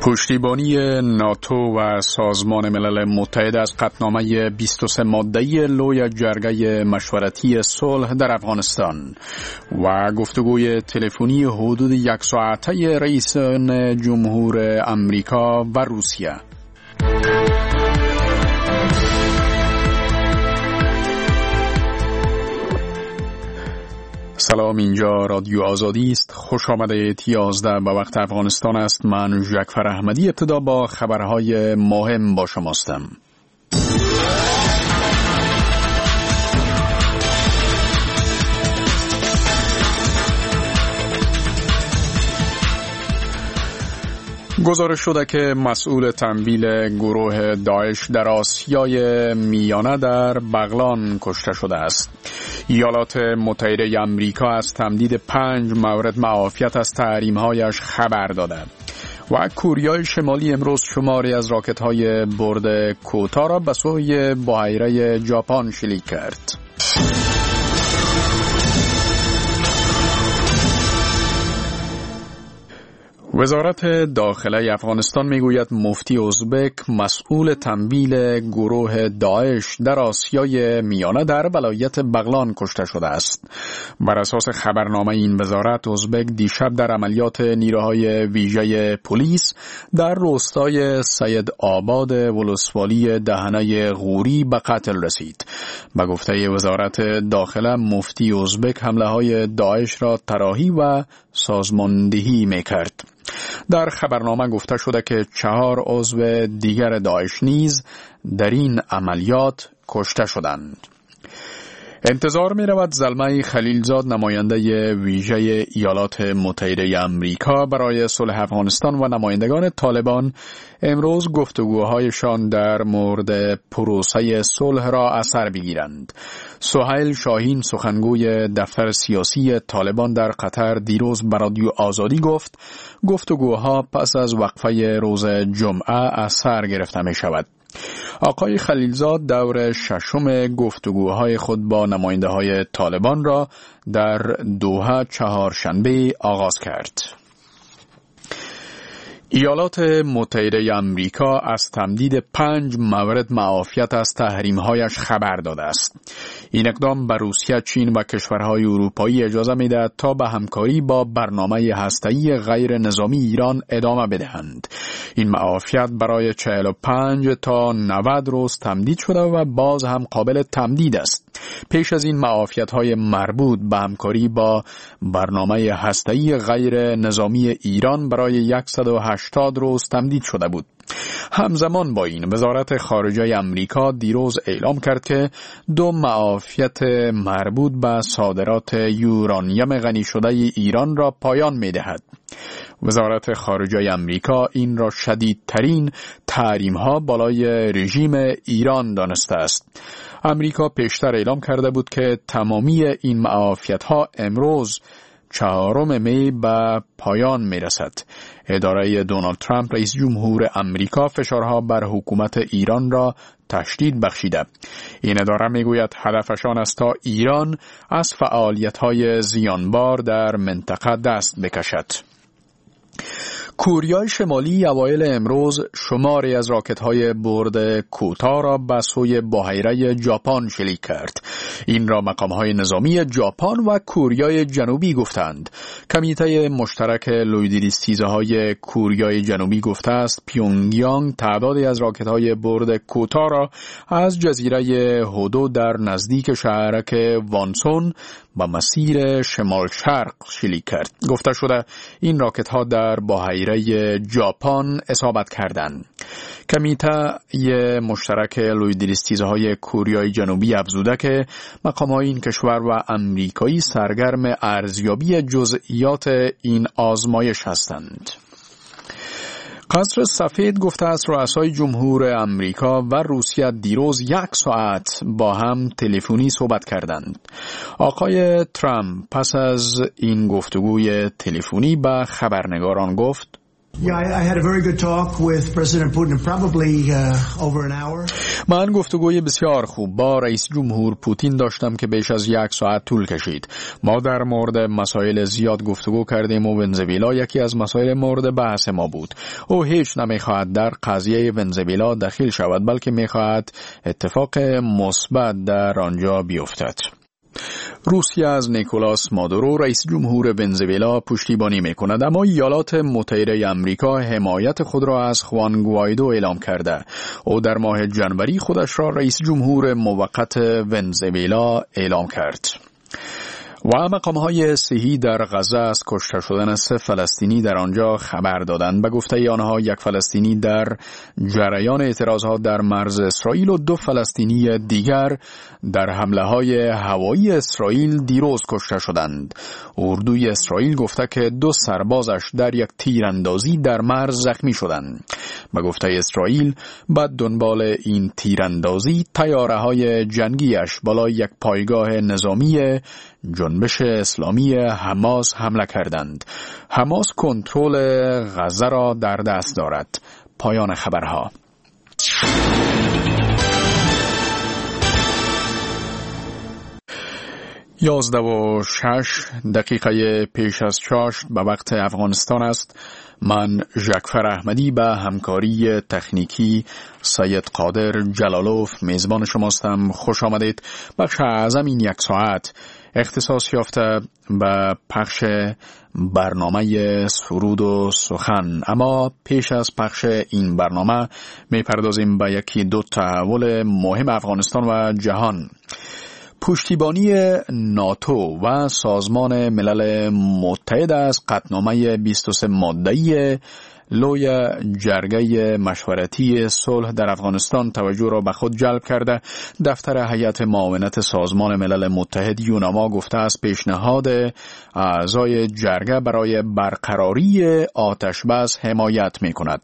پشتیبانی ناتو و سازمان ملل متحد از قطعنامه 23 ماده‌ای لوی جرگه مشورتی صلح در افغانستان و گفتگوی تلفنی حدود 1 ساعته رئیس جمهور امریکا و روسیه. سلام، اینجا رادیو آزادی است. خوش آمدید. 11 به وقت افغانستان است. من جعفر احمدی ابتدا با خبرهای مهم با شماستم. گزارش شده که مسئول تمویل گروه داعش در آسیای میانه در بغلان کشته شده است. ایالات متحده آمریکا از تمدید 5 مورد معافیت از تحریم‌هایش خبر داده و کوریای شمالی امروز شماری از راکت‌های برد کوتا را به سوی بحیره ژاپن شلیک کرد. وزارت داخله افغانستان میگوید مفتی ازبک مسئول تمویل گروه داعش در آسیای میانه در ولایت بغلان کشته شده است. بر اساس خبرنامه این وزارت، ازبک دیشب در عملیات نیروهای ویژه پلیس در روستای سید آباد ولسوالی دهنه غوری به قتل رسید. به گفته وزارت داخله، مفتی ازبک حمله های داعش را طراحی و سازماندهی میکرد. در خبرنامه گفته شده که 4 عضو دیگر داعش نیز در این عملیات کشته شدند. انتظار می رود زلمه خلیلزاد، نماینده ویژه ایالات متحده آمریکا برای صلح افغانستان و نمایندگان طالبان امروز گفتگوهایشان در مورد پروسه صلح را اثر بگیرند. سهیل شاهین، سخنگوی دفتر سیاسی طالبان در قطر، دیروز به رادیو آزادی گفت گفتگوها پس از وقفه روز جمعه اثر گرفته می شود. آقای خلیلزاد دور 6م گفتگوهای خود با نماینده های طالبان را در دوحه چهارشنبه آغاز کرد. ایالات متحده آمریکا از تمدید 5 مورد معافیت از تحریم‌هایش خبر داده است. این اقدام به روسیه، چین و کشورهای اروپایی اجازه می‌دهد تا به همکاری با برنامه هسته‌ای غیر نظامی ایران ادامه بدهند. این معافیت برای 45 تا 90 روز تمدید شده و باز هم قابل تمدید است. پیش از این معافیت‌های مربوط به همکاری با برنامه هسته‌ای غیر نظامی ایران برای 180 روز تمدید شده بود. همزمان با این، وزارت خارجه امریکا دیروز اعلام کرد که 2 معافیت مربوط به صادرات یورانیم غنی شده ایران را پایان می‌دهد. وزارت خارجه امریکا این را شدیدترین تحریم‌ها بالای رژیم ایران دانسته است. امریکا پیشتر اعلام کرده بود که تمامی این معافیت‌ها امروز 4 می به پایان می رسد. اداره دونالد ترامپ، رئیس جمهور امریکا، فشارها بر حکومت ایران را تشدید بخشیده. این اداره می گوید هدفشان است تا ایران از فعالیت‌های زیانبار در منطقه دست بکشد. کوریای شمالی اوایل امروز شماری از راکت‌های برد کوتا را به سوی بحیره ژاپن شلیک کرد. این را مقام‌های نظامی ژاپن و کوریای جنوبی گفتند. کمیته مشترک لویدریستیزهای کوریای جنوبی گفته است پیونگیانگ تعدادی از راکت‌های برد کوتا را از جزیره هودو در نزدیک شهرک وانسون به مسیر شمال شرق شلیک کرد. گفته شده این راکت‌ها در بحیره ژاپن اصابت کردند. کمیته مشترک لویدریستیزهای کوریای جنوبی افزوده که مقام‌های این کشور و امریکایی سرگرم ارزیابی جزئیات این آزمایش هستند. قصر سفید گفته است رؤسای جمهور امریکا و روسیه دیروز 1 ساعت با هم تلفنی صحبت کردند. آقای ترامپ پس از این گفتگوی تلفنی به خبرنگاران گفت من گفتگوی بسیار خوب با رئیس جمهور پوتین داشتم که بیش از 1 ساعت طول کشید. ما در مورد مسائل زیاد گفتگو کردیم و ونزوئلا یکی از مسائل مورد بحث ما بود. او هیچ نمیخواهد در قضیه ونزوئلا دخیل شود، بلکه میخواهد اتفاق مثبت در آنجا بیفتد. روسیه از نیکولاس مادورو رئیس جمهور ونزوئلا پشتیبانی میکند، اما ایالات متحده آمریکا حمایت خود را از خوان گوایدو اعلام کرده. او در ماه جنوری خودش را رئیس جمهور موقت ونزوئلا اعلام کرد. و مقام‌های صحی در غزه از کشته شدن 3 فلسطینی در آنجا خبر دادند. به گفته آنها 1 فلسطینی در جریان اعتراضات در مرز اسرائیل و 2 فلسطینی دیگر در حمله‌های هوایی اسرائیل دیروز کشته شدند. اردوی اسرائیل گفته که 2 سربازش در یک تیراندازی در مرز زخمی شدند. به گفته اسرائیل بعد دنبال این تیراندازی طیاره‌های جنگیش بالای یک پایگاه نظامی جنبش اسلامی حماس حمله کردند. حماس کنترل غزه را در دست دارد. پایان خبرها. 11:06 پیش از چاشت به وقت افغانستان است. من ژکفر احمدی به همکاری تکنیکی سید قادر جلالوف میزبان شماستم. خوش آمدید. بخش اعظم این 1 ساعت اختصاص یافته به پخش برنامه سرود و سخن، اما پیش از پخش این برنامه میپردازیم به یکی 2 تحول مهم افغانستان و جهان. پشتیبانی ناتو و سازمان ملل متحد از قطعنامه 23 ماده‌ای لوی جرگه مشورتی صلح در افغانستان توجه را به خود جلب کرده. دفتر هیئت معاونت سازمان ملل متحد یوناما گفته است پیشنهاد اعضای جرگه برای برقراری آتش بس حمایت می کند.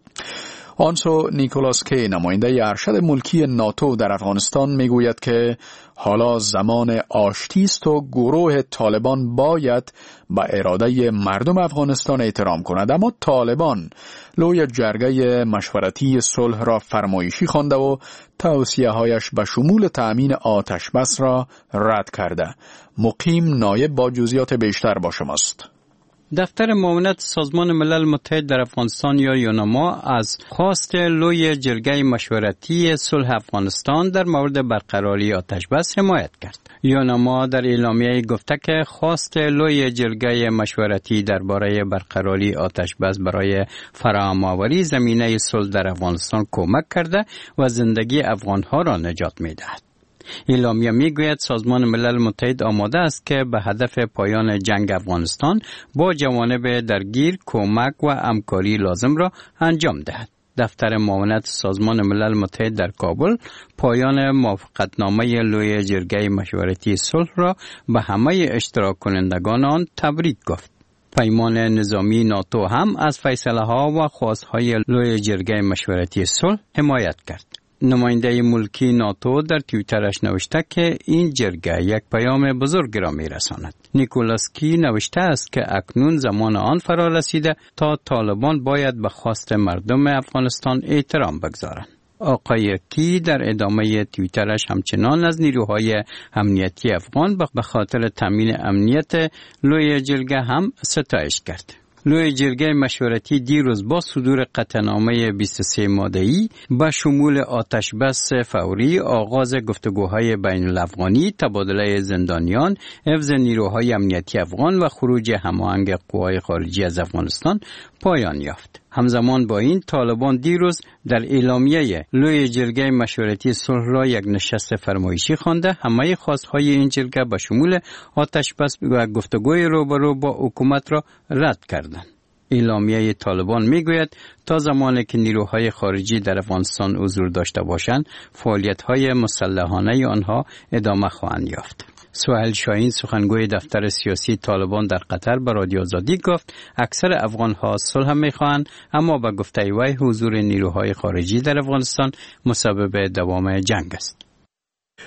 آنسو نیکولاس کی نماینده ارشد ملکی ناتو در افغانستان میگوید که حالا زمان آشتی است و گروه طالبان باید به اراده مردم افغانستان احترام کند، اما طالبان لوی جرگه مشورتی صلح را فرمایشی خوانده و توصیه‌هایش به شمول تأمین آتش بس را رد کرده. مقیم نایب با جزئیات بیشتر با شماست. دفتر معاونت سازمان ملل متحد در افغانستان یا یوناما از خواست لوی جرگه مشورتی صلح افغانستان در مورد برقراری آتش بس حمایت کرد. یوناما در اعلامیه گفته که خواست لوی جرگه مشورتی درباره برقراری آتش بس برای فراهم‌آوری زمینه صلح در افغانستان کمک کرده و زندگی افغان‌ها را نجات می‌دهد. اعلامیه میگوید سازمان ملل متحد آماده است که به هدف پایان جنگ افغانستان با جوانب درگیر کمک و همکاری لازم را انجام دهد. دفتر معاونت سازمان ملل متحد در کابل پایان موافقتنامه لوی جرگه مشورتی صلح را به همه اشتراک کنندگان آن تبریک گفت. پیمان نظامی ناتو هم از فیصله ها و خواستهای لوی جرگه مشورتی صلح حمایت کرد. نماینده ملکی ناتو در توییترش نوشته که این جرگه یک پیام بزرگ را میرساند. نیکولاس کی نوشته است که اکنون زمان آن فرا رسیده تا طالبان باید به خواست مردم افغانستان احترام بگذارند. آقای کی در ادامه توییترش همچنان از نیروهای امنیتی افغان به خاطر تامین امنیت لوی جرگه هم ستایش کرد. لوی جرگه مشورتی دیروز با صدور قطعنامه 23 ماده‌ای با شمول آتش بس فوری، آغاز گفتگوهای بین الافغانی، تبادله زندانیان، حفظ نیروهای امنیتی افغان و خروج هماهنگ قوای خارجی از افغانستان پایان یافت. همزمان با این طالبان دیروز در اعلامیه لوی جرگه مشورتی صلح را یک نشست فرمایشی خوانده. همه خواستهای این جرگه به شمول آتش بس و گفتگوی روبرو با حکومت را رد کردند. اعلامیه طالبان میگوید تا زمانی که نیروهای خارجی در افغانستان حضور داشته باشند، فعالیت‌های مسلحانه آنها ادامه خواهند یافت. سهیل شاهین سخنگوی دفتر سیاسی طالبان در قطر به رادیو آزادی گفت اکثر افغان‌ها صلح می‌خواهند، اما به گفته وی حضور نیروهای خارجی در افغانستان مسبب دوام جنگ است.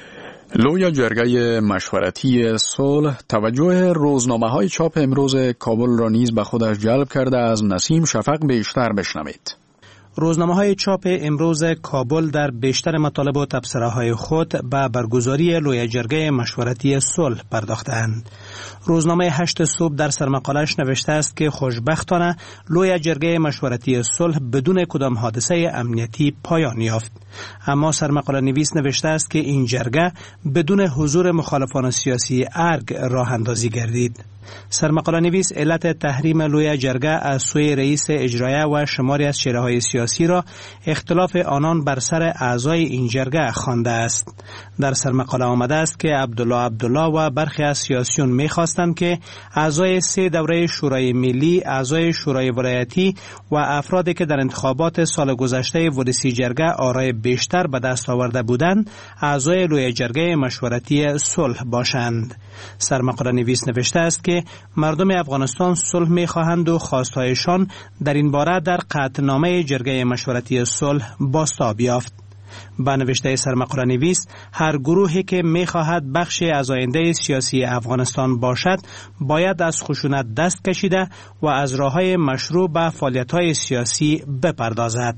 لوی جرگه مشورتی صلح توجه روزنامه‌های چاپ امروز کابل را نیز به خودش جلب کرده. از نسیم شفق بیشتر بشنوید. روزنامه‌های چاپ امروز کابل در بیشتر مطالب و تبصره‌های خود به برگزاری لوی جرگه مشورتی صلح پرداختند. روزنامه 8 صبح در سرمقاله‌اش نوشته است که خوشبختانه لوی جرگه مشورتی صلح بدون کدام حادثه امنیتی پایان یافت. اما سرمقاله نویس نوشته است که این جرگه بدون حضور مخالفان سیاسی ارگ راه اندازی گردید. سرمقاله نویس علت تحریم لوی جرگه از سوی رئیس اجرایه و شماری از چهره‌های سیاسی را اختلاف آنان بر سر اعضای این جرگه خوانده است. در سرمقاله آمده است که عبدالله و برخی از سیاسیون می‌خواستند که اعضای 3 دوره شورای ملی، اعضای شورای ولایتی و افرادی که در انتخابات سال گذشته ولسی جرگه آرای بیشتر به دست آورده بودند، اعضای لوی جرگه مشورتی صلح باشند. سرمقاله نویس نوشته است که مردم افغانستان صلح می‌خواهند و خواستهایشان در این باره در قطعنامه جرگه مشورتی صلح بازتاب یافت. با نوشته سرمقاله نویس، هر گروهی که می‌خواهد بخشی از آینده سیاسی افغانستان باشد باید از خشونت دست کشیده و از راه‌های مشروع به فعالیت‌های سیاسی بپردازد.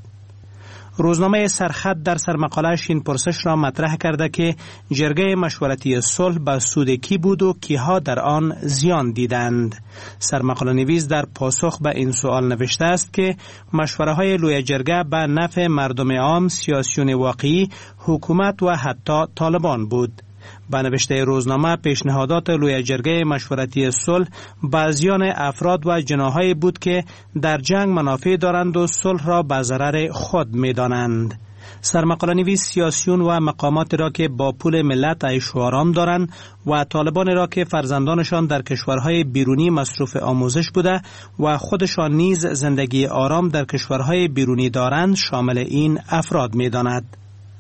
روزنامه سرخط در سرمقاله‌اش این پرسش را مطرح کرده که جرگه مشورتی صلح به سود کی بود و کیها در آن زیان دیدند. سرمقاله نویس در پاسخ به این سوال نوشته است که مشوره های لوی جرگه به نفع مردم عام، سیاسیون واقعی، حکومت و حتی طالبان بود. به نوشته روزنامه، پیشنهادات لوی جرگه مشورتی صلح بعضیان افراد و جناحایی بود که در جنگ منافع دارند و صلح را به ضرر خود می‌دانند. سرمقاله نویس سیاسیون و مقامات را که با پول ملت عیش و آرام دارند و طالبان را که فرزندانشان در کشورهای بیرونی مصروف آموزش بوده و خودشان نیز زندگی آرام در کشورهای بیرونی دارند شامل این افراد می‌داند.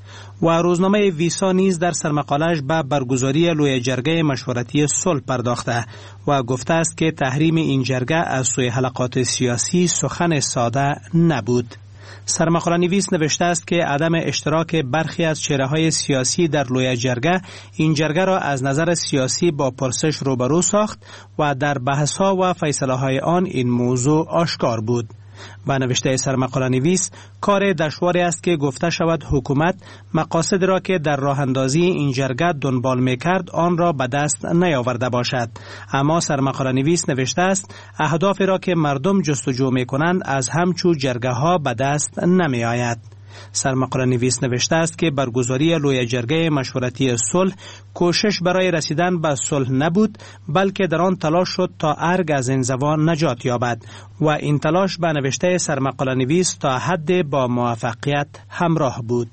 و روزنامه ویسا نیز در سرمقاله‌اش به برگزاری لوی جرگه مشورتی صلح پرداخته و گفته است که تحریم این جرگه از سوی حلقات سیاسی سخن ساده نبود. سرمقاله نویس نوشته است که عدم اشتراک برخی از چهره‌های سیاسی در لوی جرگه این جرگه را از نظر سیاسی با پرسش روبرو ساخت و در بحث‌ها و فیصله‌های آن این موضوع آشکار بود. با نوشته سرمقاله نویس، کار دشواری است که گفته شود حکومت مقاصد را که در راه اندازی این جرگه دنبال می‌کرد آن را به دست نیاورده باشد. اما سرمقاله نویس نوشته است اهدافی را که مردم جستجو می‌کنند از همچو جرگه ها به دست نمی‌آید. سرمقاله نویس نوشته است که برگزاری لوی جرگه مشورتی صلح کوشش برای رسیدن به صلح نبود، بلکه در آن تلاش شد تا ارگ از انزوا نجات یابد و این تلاش به نوشته سرمقاله نویس تا حد با موفقیت همراه بود.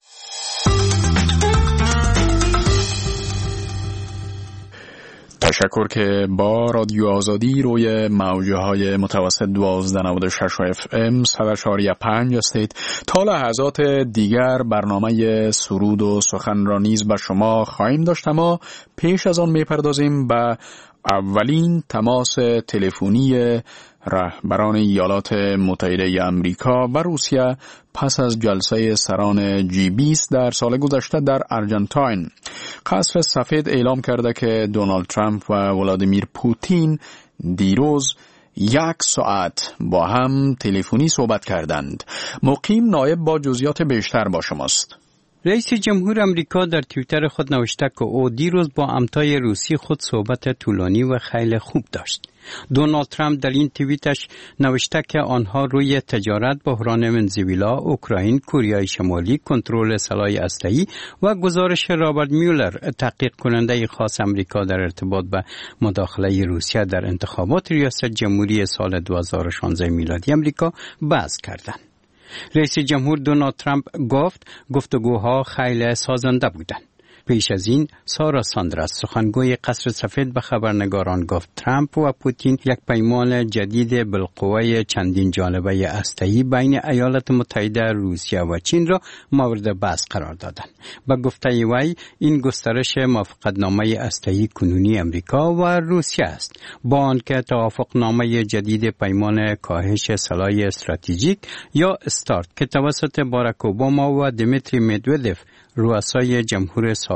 تشکر که با رادیو آزادی روی موجه های متوسط 1296 FM 104.5 هستید. تا لحظات دیگر برنامه سرود و سخن را نیز به شما خواهیم داشت، اما پیش از آن میپردازیم به اولین تماس تلفنی رهبران ایالات متحده امریکا و روسیه پس از جلسه سران G20 در سال گذشته در ارجنتاین. قصر سفید اعلام کرده که دونالد ترامپ و ولادیمیر پوتین دیروز 1 ساعت با هم تلفنی صحبت کردند. مقیم نایب با جزئیات بیشتر با شماست. رئیس جمهور امریکا در توییتر خود نوشته که او دیروز با همتای روسی خود صحبت طولانی و خیلی خوب داشت. دونالد ترامپ در این توییتش نوشته که آنها روی تجارت، بحران ونزوئلا، اوکراین، کره شمالی، کنترل سلاح اسلحه‌ای و گزارش رابرت میولر، تحقیق کننده خاص امریکا در ارتباط به مداخله روسیه در انتخابات ریاست جمهوری سال 2016 میلادی امریکا بحث کردند. رئیس جمهور دونالد ترامپ گفت گفتگوها خیلی سازنده بودند. پیش از این سارا ساندرز، سخنگوی قصر سفید، به خبرنگاران گفت ترامپ و پوتین یک پیمان جدید بالقوه چندین جانبه اسلحه‌ای بین ایالات متحده، روسیه و چین را مورد بحث قرار دادند. به گفته وی این گسترش موافقتنامه اسلحه‌ای کنونی امریکا و روسیه است، با آنکه توافقنامه جدید پیمان کاهش سلاح استراتژیک یا استارت که توسط باراک اوباما و دیمیتری مدودف رؤسای جمهور سابق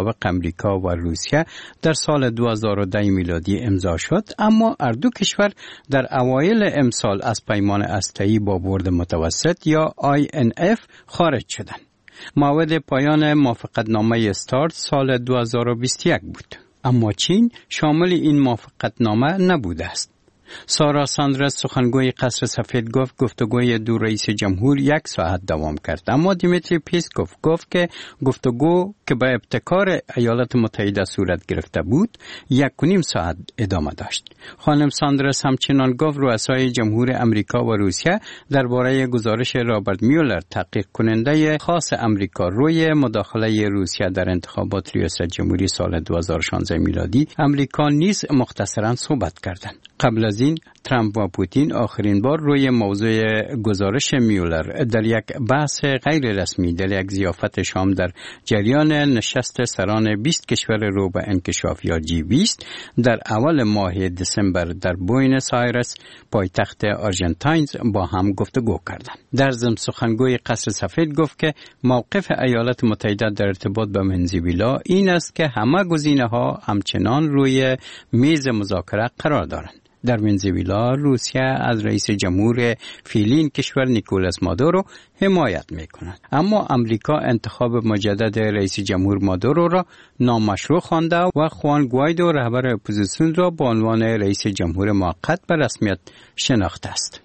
مطابق امریکا و روسیه در سال 2010 میلادی امضا شد، اما هر دو کشور در اوایل امسال از پیمان هسته‌ای با برد متوسط یا INF خارج شدند. موعد پایان موافقتنامه استارت سال 2021 بود، اما چین شامل این موافقتنامه نبوده است. سارا ساندرز سخنگوی قصر سفید گفت گفتگوی دو رئیس جمهور 1 ساعت دوام کرد، اما دیمیتری پیسکوف گفت که گفتگو که به ابتکار ایالات متحده صورت گرفته بود 1.5 ساعت ادامه داشت. خانم ساندرز همچنان گفت رؤسای جمهور امریکا و روسیه درباره گزارش رابرت میولر تحقیق کننده خاص امریکا روی مداخله روسیه در انتخابات ریاست جمهوری سال 2016 میلادی امریکا نیز مختصراً صحبت کردند. قبل از این ترامپ و پوتین آخرین بار روی موضوع گزارش میولر در یک بحث غیر رسمی در یک ضیافت شام در جریان نشست سران 20 کشور رو به انکشاف یا G20 در اول ماه دسامبر در بوینس آیرس پایتخت آرژانتین با هم گفتگو کردند. در ضمن سخنگوی قصر سفید گفت که موقف ایالات متحده در ارتباط با ونزوئلا این است که همه گزینه‌ها همچنان روی میز مذاکره قرار دارند. در ونزوئلا روسیه از رئیس جمهور فعلی کشور نیکولاس مادورو حمایت می‌کند، اما امریکا انتخاب مجدد رئیس جمهور مادورو را نامشروع خوانده و خوان گوایدو رهبر اپوزیسیون را به عنوان رئیس جمهور موقت به رسمیت شناخته است.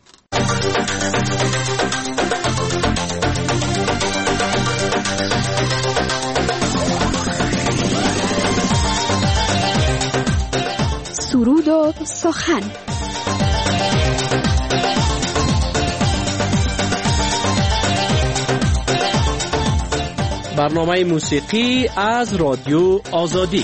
سرود و سخن. برنامه موسیقی از رادیو آزادی.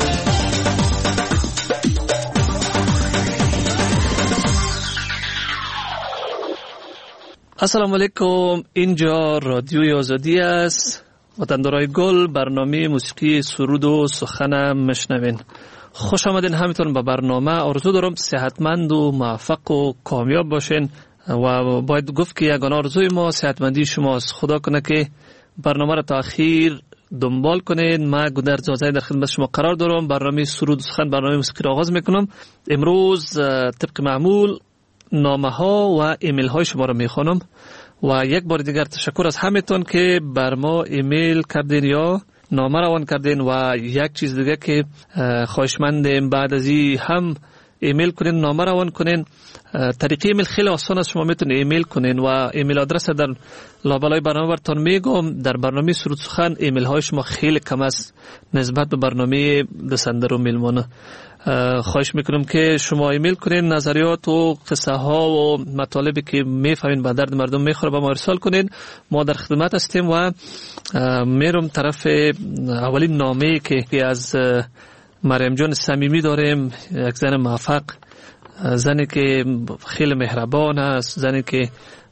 السلام علیکم، اینجا رادیوی آزادی است. وطندارای گل، برنامه موسیقی سرود و سخن مشنوین. خوش آمدین همتون به برنامه. آرزو دارم صحتمند و موفق و کامیاب باشین و باید گفت که یگانه آرزوی ما صحتمندی شماست. خدا کنه که برنامه را تا اخیر دنبال کنین. من گودرز آزادی در خدمت شما قرار دارم. برنامه سرود و سخن، برنامه موسیقی را آغاز میکنم. امروز طبق معمول نامه ها و ایمیل های شما را میخوانم و یک بار دیگر تشکر از همتون که بر ما ایمیل کردین یا نامه روان کردین و یک چیز دیگه که خواهشمندیم بعد از این هم ایمیل کنین، نامه روان کنین. طریقه ایمیل خیلی آسان است، شما میتونید ایمیل کنین و ایمیل آدرس در لابلای برنامه براتون میگم. در برنامه سرود سخن ایمیل های شما خیلی کم است نسبت به برنامه دسندر و میلمانه. خواهش میکنم که شما ایمیل کنین، نظریات و قصه ها و مطالبی که میفهمین به درد مردم میخوره به ما ارسال کنین. ما در خدمت هستیم و میرم طرف اولین نامه که از مریم جان صمیمی داریم. یک زن موفق، زنی که خیلی مهربان است، زنی که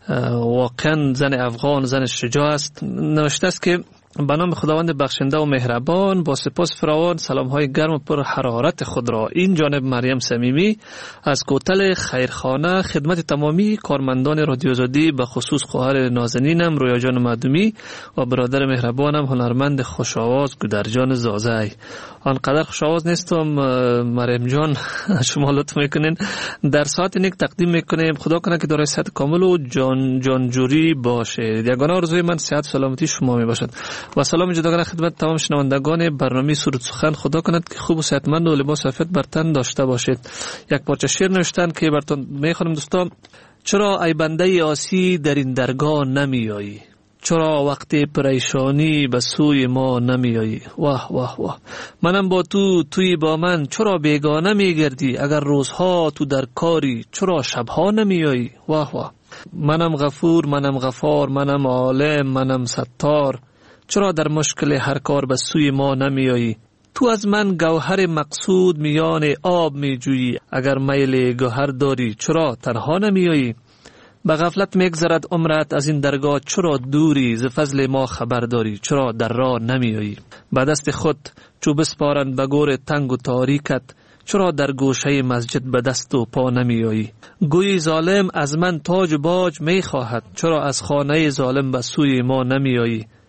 واقعا زن افغان، زن شجاع است. نوشته است که به نام خداوند بخشنده و مهربان، با سپاس فراوان سلام‌های گرم و پر حرارت خود را این جانب مریم صمیمی از کوتل خیرخانه خدمت تمامی کارمندان رادیو آزادی، به خصوص خواهر نازنینم رویا جان مدومی و برادر مهربانم هنرمند خوش‌آواز گودرجان زازای. آنقدر خوش‌آواز نیستم مریم جان، شما لطف میکنین در ساعت نیک تقدیم میکنیم. خدا کنه که دارای صحت کامل و جانجوری باشه. یگانه آرزوی من صحت و سلامتی شما می باشد. و سلام جداگانه خدمت تمام شنوندگان برنامه سرود سخن. خدا کند که خوب و صحتمند و لباس عافیت بر تن داشته باشید. یک پارچه شعر نوشتن که براتون میخوانم دوستان. چرا ای بنده آسی در این درگاه نمیایی؟ چرا وقتی پریشانی به سوی ما نمیایی؟ واه واه واه، منم با توی با من، چرا بیگانه میگردی؟ اگر روزها تو در کاری، چرا شبها نمیایی؟ واه واه، منم غفور، منم غفار، منم عالم، منم ستار، چرا در مشکل هر کار به سوی ما نمیایی؟ تو از من گوهر مقصود میان آب میجویی، اگر میل گوهر داری چرا تنها نمیایی؟ به غفلت میگذرد عمرت از این درگاه، چرا دوری ز فضل ما خبر داری؟ چرا در راه نمیایی؟ به دست خود چو بسپارند به گور تنگ و تاریکت، چرا در گوشه مسجد به دست و پا نمیایی؟ گویی ظالم از من تاج و باج میخواهد، چرا از خانه ظالم به سوی ما نمیایی؟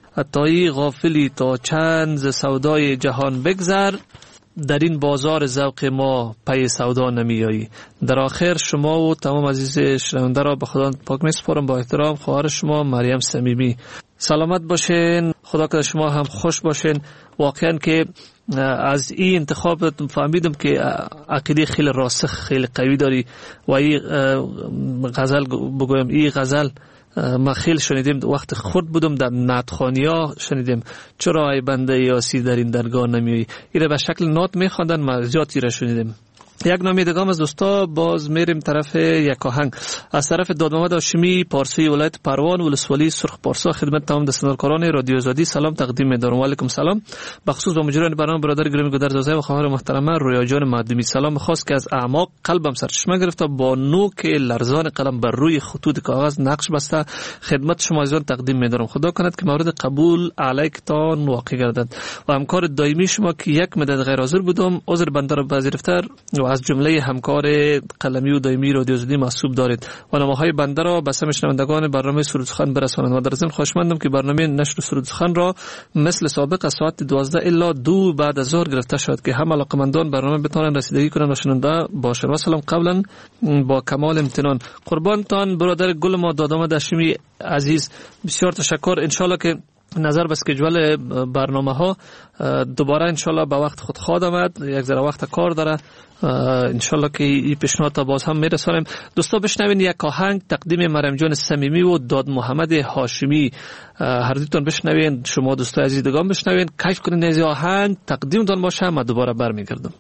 حتی غافلی تا چند ز سودای جهان بگذر، در این بازار ذوق ما پی سودا نمیایی. در آخر شما و تمام عزیز شنونده را به خدا پاک میسپارم. با احترام خواهر شما مریم صمیمی. سلامت باشین، خدا کنه شما هم خوش باشین. واقعا که از این انتخاب فهمیدم که عقیده خیلی راسخ خیلی قوی داری و این غزل بگویم، این غزل ما خیلی شنیدیم وقت خود بودم در نعتخوانی‌ها شنیدیم، چرا ای بنده یاسی در این درگاه نمیایی. این به شکل نعت میخواندن، ما زیادی را شنیدیم. یک نامه دیگه از دوستا باز میریم طرف یک آهنگ از طرف داد محمد هاشمی پارسی ولایت پروان ولسوالی سرخ پارسا. خدمت تمام دستاندارکاران رادیو آزادی سلام تقدیم می‌دارم. و علیکم سلام. بخصوص با مجریان برنامه برادر گرامی گودرزاده و خواهر محترمه رویا جان معدومی سلام خاص که از اعماق قلبم سرچشمه گرفته، با نوک لرزان قلم بر روی خطوط کاغذ نقش بسته خدمت شما عزیزان تقدیم می‌دارم. خدا کند که مورد قبول علیکتان واقع گردد و همکار دائمی شما که یک مدت غیر حاضر بودم عذر بنده را پذیرفته و از جمله همکار قلمی و دائمی رادیو آزادی محسوب دارید و نامه‌های بنده را به سهم شنوندگان برنامه سرود سخن برسانید. و در ضمن خواهشمندم که برنامه نشر سرود سخن را مثل سابق از ساعت 12 الی 2 بعد از ظهر گرفته شد که هم علاقه‌مندان برنامه بتوانند رسیدگی کنند و شنونده باشند. و سلام قبلا با کمال امتنان قربانتان برادر گل ما دادام هاشمی عزیز، بسیار تشکر. ان شاء الله که نظر به اسکیجول برنامه ها دوباره ان شاء الله به وقت خود خواهد آمد، یک ذره وقت کار داره، ان شاء الله که این پیشنهاد تا باز هم میرسانیم. دوستا بشنوین یک آهنگ تقدیم مریم جان صمیمی و داد محمد هاشمی، هر دوتون بشنوین، شما دوستای عزیز دیگه هم بشنوین، کیف کنین از آهنگ تقدیمتون باشه. من دوباره برمیگردم.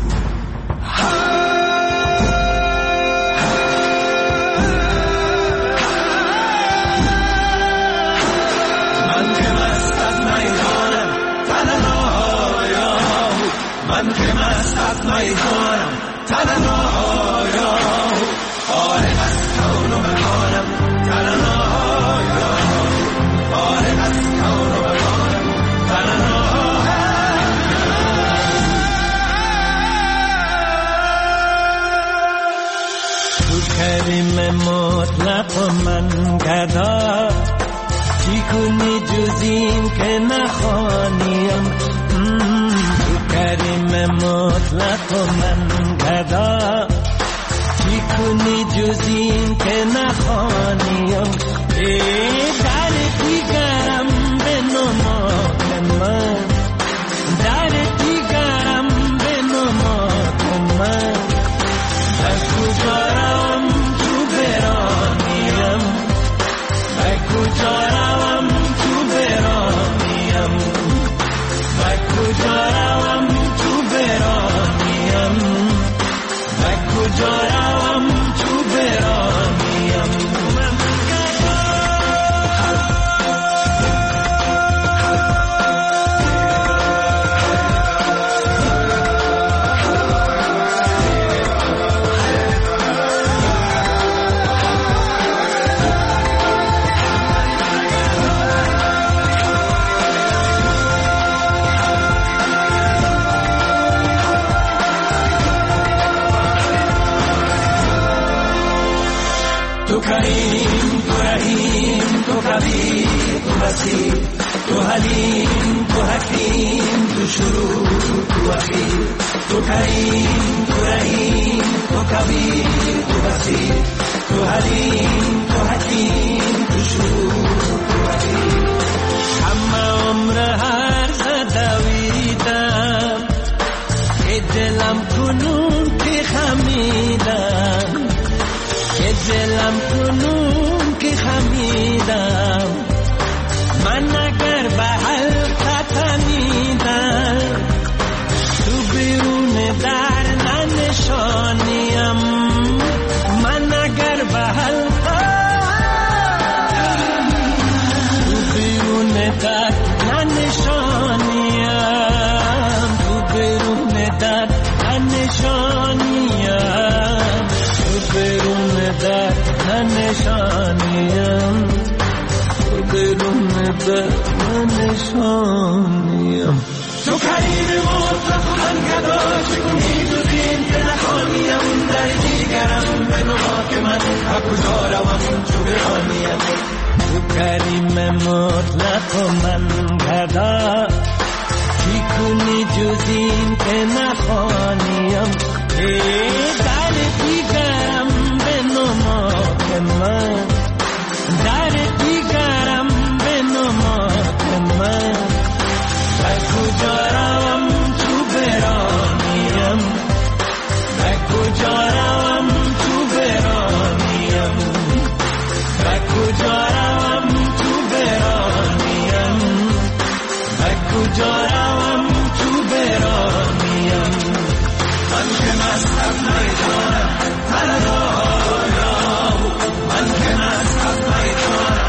من که مست از میخانم تنهایا، فارغ از کون و مکانم تنهایا، فارغ از کون و مکانم تنهایا. تو کریم مطلق و من گدا، چی کنی جز این که نخوانیم؟ کریم مطلق و من گدا، چی کنی جز این که نخوانیم؟ در دیگرم به نماد من، در دیگرم به نماد من، در کجا روم تو برانیم، در کجا روم تو برانیم، در کجا روم تو برانیم، در کجا روم تو برانیم. تو کریم، تو رحیم، تو کبیر، تو بصیر، تو حلیم، تو حکیم، تو شروع، تو اخیر. تو کریم، تو رحیم، تو کبیر، تو بصیر، تو حلیم، تو حکیم، تو شروع، تو اخیر. همه عمر هر دویدم که دلم کنون که خمیدم، که دلم کنون که خمیدم، من اگر به حلقت میدم، تو بیرون در ننشانیم، من اگر به حلقت، تو بیرون در ننشانیم، تو بیرون در ننشانیم، تو بیرون در ننشانیم، تو بیرون در ننشانیم. تو کریم مطلق من گدا، چگونی جز این که نخوانیم؟ در دیگرم به نما که من کجا روم چو برانیم. تو کریم مطلق و من گدا چی کنی جز این که نخوانیم در دیگرم به نما که من در دیگرم به نما که من به کجا روم تو برانیم به کجا روم تو برانیم به کجا روم تو برانیم به کجا روم تو برانیم من که مستم نیدانم من که مستم نیدانم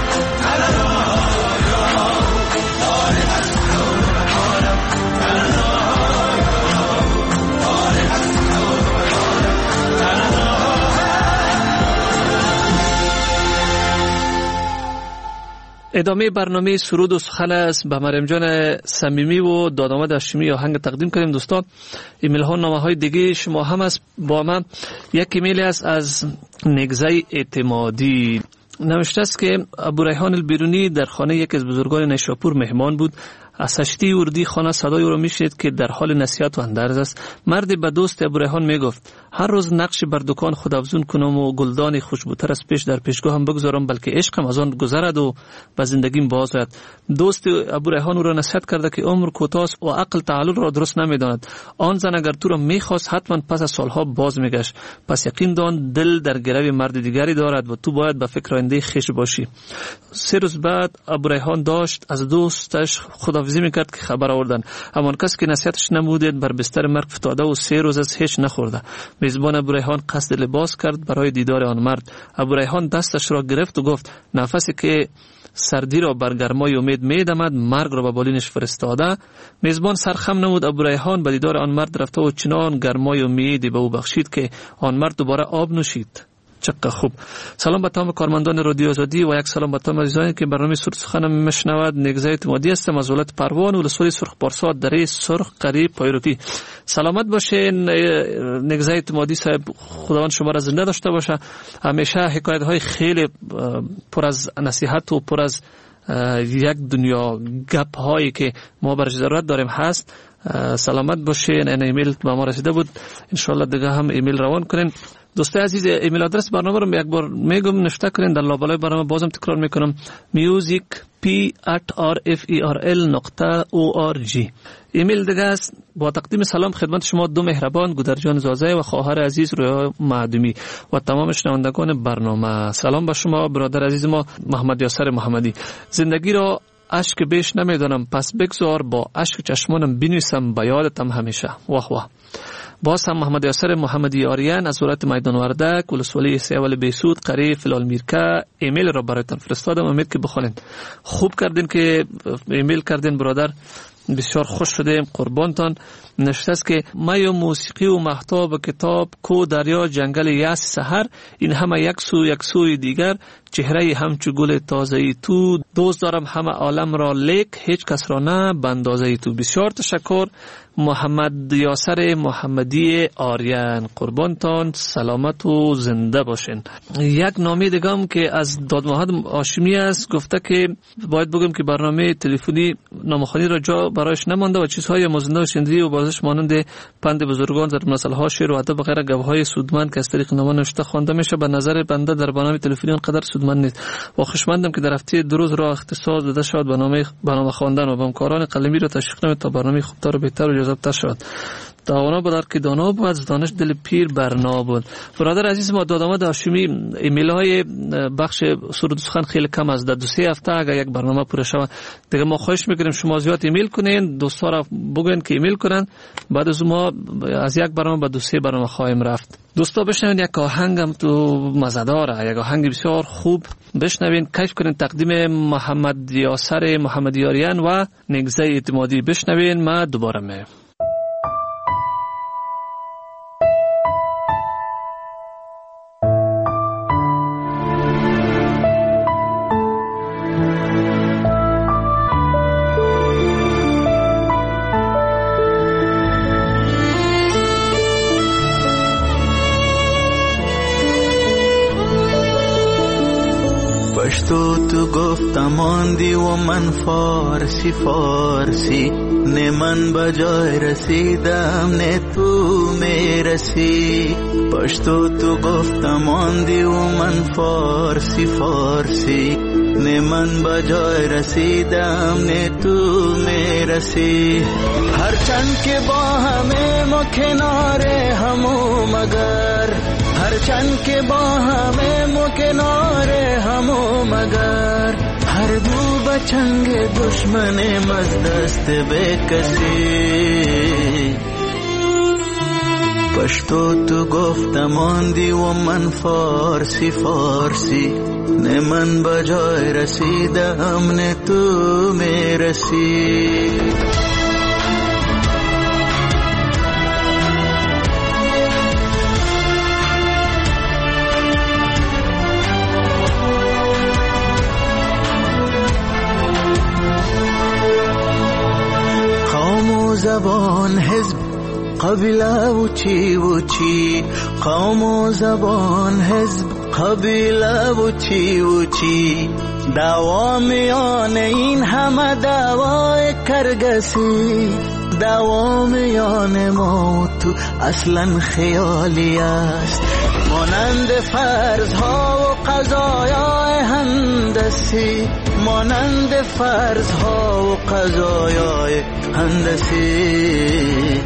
ادامه برنامه سرود و سخن است. به مریم جان صمیمی و دادآمد هاشمی آهنگ تقدیم کنیم. دوستان ایمیل ها نامه های دیگه شما هم است. با من یک ایمیل است از نگزه اعتمادی. نوشته است که ابوریحان البیرونی در خانه یکی از بزرگان نیشاپور مهمان بود. از هشتی اردی خانه صدای او را میشنید که در حال نصیحت و اندرز است. مردی به دوست ابوریحان میگفت هر روز نقش بر دکان خود افزون کنم و گلدان خوشبوتر از پیش در پیشگاه هم بگذارم، بلکه عشقم از آن گذرد و به زندگیم باز آید. دوست ابوریحان او را نصیحت کرده که عمر کوتاه و عقل تعلل را درست نمیداند. آن زن اگر تو را میخواست حتما پس از سالها باز میگشت. پس یقین دان دل در گروی مرد دیگری دارد و تو باید به فکر آینده خویش باشی. 3 روز بعد ابوریحان داشت از دوستش خداحافظی میکرد که خبر آوردن. همان کس که نصیحتش نمودید بر بستر مرگ افتاده و 3 روز از هیچ نخورده. میزبان ابوریحان قصد لباس کرد برای دیدار آن مرد. ابوریحان دستش را گرفت و گفت نفسی که سردی را بر گرمای امید میدمد مرگ را به بالینش فرستاده. میزبان سرخم نمود. ابوریحان به دیدار آن مرد رفته و چنان گرمای امیدی به او بخشید که آن مرد دوباره آب نوشید. چقدر خوب. سلام به تمام کارمندان رادیو آزادی و یک سلام به تمام عزیزانی که برنامه سرود سخن میشنوند. نگزه اعتمادی هستم از ولایت پروان ولسوالی سرخ پارسا دره سرخ قریب پایروتی. سلامت باشین نگزه اعتمادی صاحب. خداوند شما را زنده داشته باشه. همیشه حکایت های خیلی پر از نصیحت و پر از یک دنیا گپ هایی که ما برش ضرورت داریم هست. سلامت باشین. این ایمیل به ما رسیده بود. ان شاء الله دیگه هم ایمیل روان کنین. دوستای عزیز ایمیل آدرس برنامه رو یک بار میگم نوشته کنین. در لابلای برنامه بازم تکرار میکنم musicp@rferl.org. ایمیل دیگه است. با تقدیم سلام خدمت شما دو مهربان گودرجان زازه و خواهر عزیز رویا معدومی و تمام شنوندگان برنامه. سلام به شما برادر عزیز ما محمد یاسر محمدی. زندگی را اشک بیش نمیدانم پس بگذار با اشک چشمانم بنویسم به یادتم همیشه. واه واه. باز هم محمد یاسر محمدی آریان از ولایت میدان وردک ولسوالی سیاول بیسود قریب فلال میرکه ایمیل را برایتان فرستادم. امید که بخونین. خوب کردین که ایمیل کردین برادر. بسیار خوش شدیم. قربانتان. نشسته است که مای و موسیقی و محتاب و کتاب کو دریا جنگل یاس سحر این همه یک سوی دیگر چهره همچو گل تازه‌ای تو دوست دارم همه عالم را لیک هیچ کس را نه بندازه‌ای تو. بسیار تشکر محمد یاسر محمدی آریان. قربانتان. سلامت و زنده باشین. یک نامه دیگه هم که از داد محمد هاشمی است. گفته که باید بگم که برنامه تلفنی نامه‌خوانی را جا برایش نمانده و چیزهای مزنده و شنیدنی و بازش مانند پند بزرگان در مسائل شعر و ادب غیره گوهای سودمند که از طریق نامه نوشته خوانده میشه به نظر بنده در برنامه تلفنی آنقدر سودمند نیست. و خوشمندم که در هفته 2 روز را اختصاص داده شد برنامه خواندن و به همکاران قلمی را تشویق نمید تا برنامه خوبتر و بهتر و جذابتر شد. دانا بود که دانا بود از دانش دل پیر برنا بود. برادر عزیز ما دادآمد هاشمی ایمیل های بخش سرود سخن خیلی کم است. در 2-3 هفته اگر یک برنامه پر شود دیگه ما خواهش میکنیم شما زیاد ایمیل کنین. دوستا را بگوین که ایمیل کنن. بعد از ما از یک برنامه به 2-3 برنامه خواهیم رفت. دوستا بشنوین یک آهنگم تو مزه داره. یک آهنگ بسیار خوب بشنوین کیف کنین. تقدیم محمد یاسر محمدی آریان و نگزه اعتمادی. بشنوین. ما دوباره میام. پشتو تو گفتم ماندی و من فارسی فارسی، نه من بجای رسیدم نه تو میرسی. پشتو تو گفتم ماندی و من فارسی فارسی، نه من بجای رسیدم نه تو میرسی. هرچند که با همه ما کنار همو مگر، هرچند که با همه ما کنار همو مگر، هر دو بچنگ دشمن از دست به کسی. پشتو تو گفتم ماندی و من فارسی فارسی، نه من بجای رسیدم نه تو میرسی. زبان حزب قبیله و چی قوم و زبان حزب قبیله و چی دعوا میان این همه دعوای کرگسی. دعوا میان ما و تو اصلا خیالی است، مانند فرضها و قضایای هندسی، مانند فرضها و قضایای هندسی.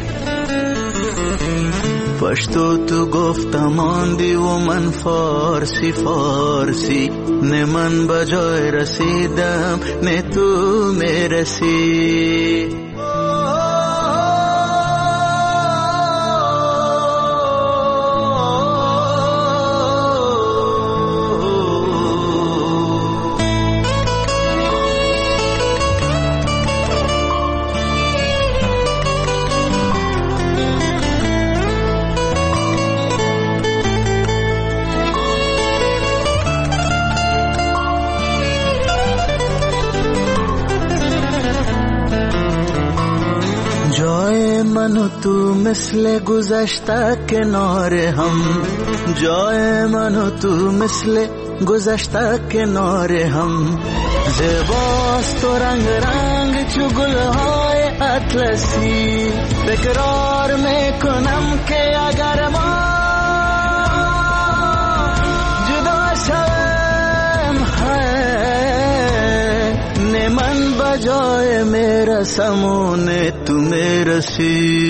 پشتو تو گفتم ماندی و من فارسی فارسی، نه من بجای رسیدم نه تو میرسی. من و تو مثل گذشته کنار هم، جای من و تو مثل گذشته کنار هم. زیباست و رنگ رنگ چو گلهای اطلسی، تکرار میکنم که اگر ما جدا شویم نه من بجای میرسم و نه تو میرسی.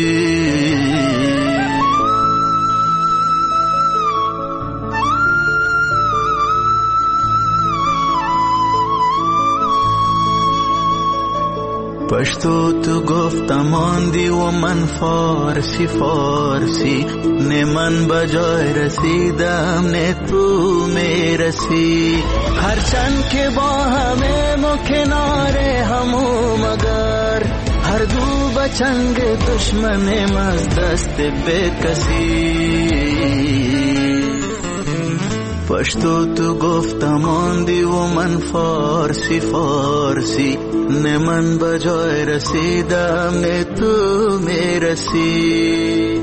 پشتو تو گفتم ماندی و من فارسی فارسی، نه من بجای رسیدم نه تو میرسی. هرچند که با همه ما کنار همو مگر، هر دو بچنگ دشمنیم از دست به کسی. پشتو تو گفتم ماندی و من فارسی فارسی، نه من بجای رسیدم نه تو میرسی.